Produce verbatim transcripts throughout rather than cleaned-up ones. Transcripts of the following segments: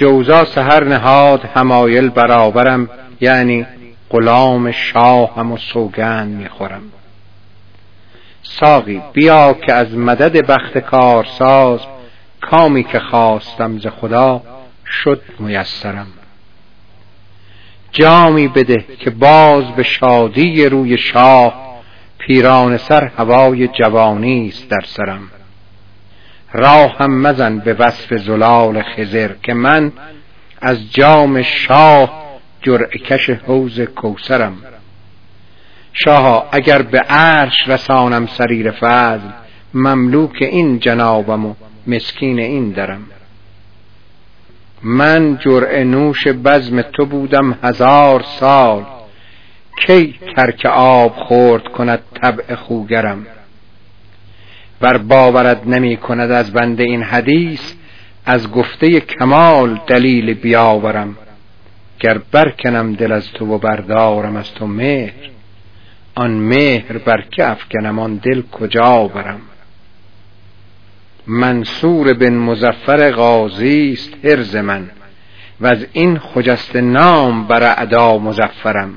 جوزا سحر نهاد حمایل برابرم، یعنی غلام شاهم و سوگند میخورم. ساقی بیا که از مدد بخت کارساز، کامی که خواستم ز خدا شد میسرم. جامی بده که باز به شادی روی شاه، پیران سر هوای جوانی است در سرم. راهم مزن به وصف زلال خضر، که من از جام شاه جرعه کش حوض کوثرم. شاها اگر به عرش رسانم سریر فضل، مملوک این جنابم و مسکین این درم. من جرعه نوش بزم تو بودم هزار سال، کی ترک آب خورد کند طبع خوگرم. بر باورت نمی کند از بنده این حدیث، از گفته کمال دلیل بیاورم. گر برکنم دل از تو و بردارم از تو مهر، آن مهر بر که افکنم آن دل کجا برم. منصور بن مظفر غازی است حرز من، و از این خجسته نام بر اعدا مظفرم.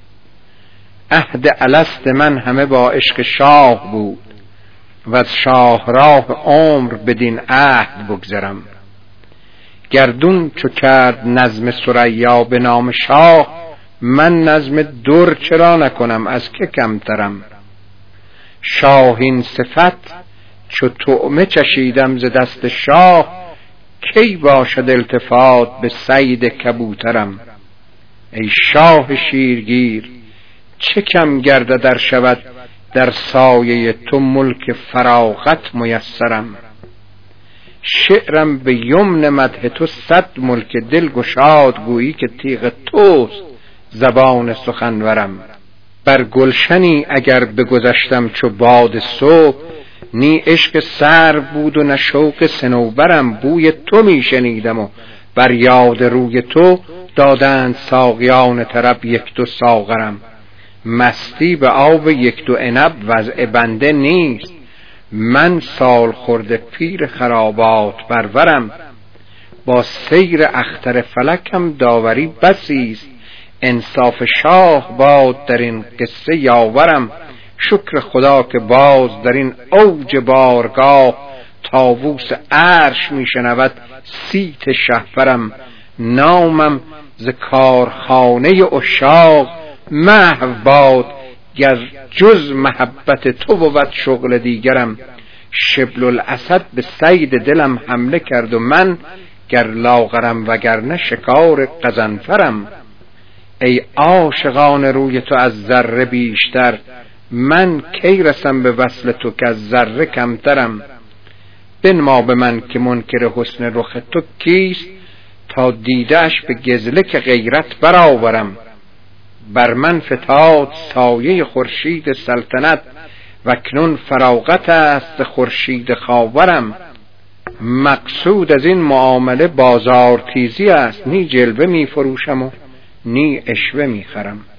عهد الست من همه با عشق شاه بود، و از شاهراه عمر بدین عهد بگذرم. گردون چو کرد نظم ثریا به نام شاه، من نظم در چرا نکنم از که کمترم. شاهین صفت چو طعمه چشیدم ز دست شاه، کی باشد التفات به صید کبوترم. ای شاه شیرگیر چه کم گردد در شود، در سایه تو ملک فراغت میسرم. شعرم به یمن مدح تو صد ملک دل گشاد، گویی که تیغ توست زبان سخنورم. بر گلشنی اگر بگذشتم چو باد صبح، نی عشق سر بود و نه شوق صنوبرم. بوی تو می شنیدم و بر یاد روی تو، دادند ساقیان طرب یک دو ساغرم. مستی به آب یک دو عنب وضع بنده نیست، من سال خورده پیر خرابات پرورم. با سیر اختر فلکم داوری بسی است، انصاف شاه باد در این قصه یاورم. شکر خدا که باز در این اوج بارگاه، طاووس عرش می شنود صیت شهپرم. نامم ز کارخانه عشاق محو باد، گر جز محبت تو بود شغل دیگرم. شبل الاسد به صید دلم حمله کرد و من، گر لاغرم وگرنه شکار غضنفرم. ای عاشقان روی تو از ذره بیشتر، من کی رسم به وصل تو که از ذره کمترم. بنما به من که منکر حسن رخ تو کیست، تا دیدش به گزله که غیرت برآورم. بر من فتاد سایه خورشید سلطنت، و اکنون فراغت است خورشید خاورم. مقصود از این معامله بازار تیزی است، نی جلوه می فروشم و نی عشوه می خرم.